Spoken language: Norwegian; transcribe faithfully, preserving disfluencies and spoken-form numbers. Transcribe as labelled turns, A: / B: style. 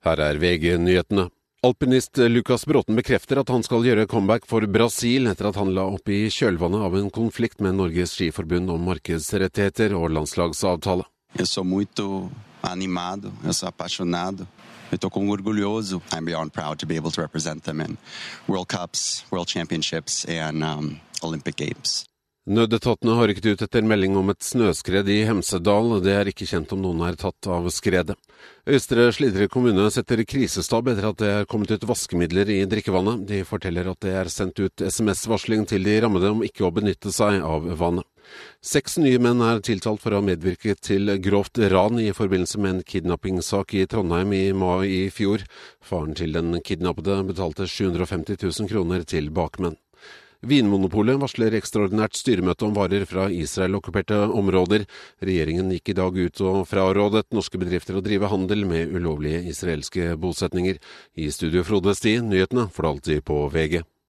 A: Her er V G-nyhetene. Alpinist Lukas Bråten bekrefter at han skal gjøre comeback for Brasil etter at han la opp i kjølvannet av en konflikt med Norges Skiforbund om markedsrettigheter og landslagsavtale.
B: Jeg er så muito animado, jeg er så apaixonado. Jeg er orgulhoso. I'm beyond proud to be able to represent them in World Cups, World Championships and um, Olympic Games.
A: Nødetatene har rykket ut etter melding om et snøskred i Hemsedal. Det er ikke kjent om noen er tatt av skredet. Østre Slidre kommune setter krisestab etter at det er kommet ut vaskemidler i drikkevannet. De forteller at det er sendt ut S M S-varsling til de rammede om ikke å benytte seg av vannet. Seks nye menn er tiltalt for å ha medvirket til grovt ran i forbindelse med en kidnappingssak i Trondheim i mai i fjor. Faren til den kidnappede betalte sju hundre og femti tusen kroner til bakmenn. Vinmonopolet varsler ekstraordinært styremøte om varer fra Israel-okkuperte områder. Regjeringen gikk i dag ut og frarådet norske bedrifter å drive handel med ulovlige israelske bosetninger. I studio Frode Sti, nyhetene for alltid på V G.